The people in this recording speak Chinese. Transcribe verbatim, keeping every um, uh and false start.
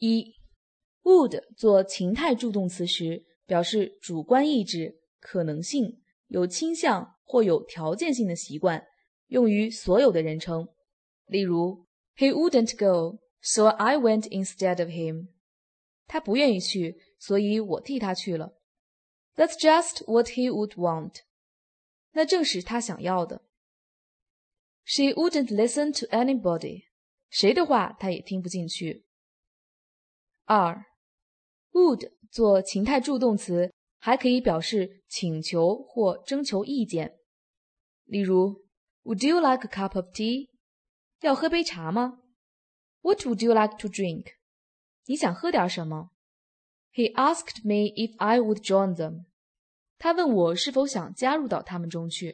一 would 做情态助动词时，表示主观意志、可能性、有倾向或有条件性的习惯，用于所有的人称。例如 He wouldn't go, so I went instead of him. 他不愿意去，所以我替他去了。That's just what he would want. 那正是他想要的。She wouldn't listen to anybody. 谁的话她也听不进去。二 would 做情态助动词，还可以表示请求或征求意见。例如 Would you like a cup of tea? 要喝杯茶吗？ What would you like to drink? 你想喝点什么？ He asked me if I would join them. 他问我是否想加入到他们中去。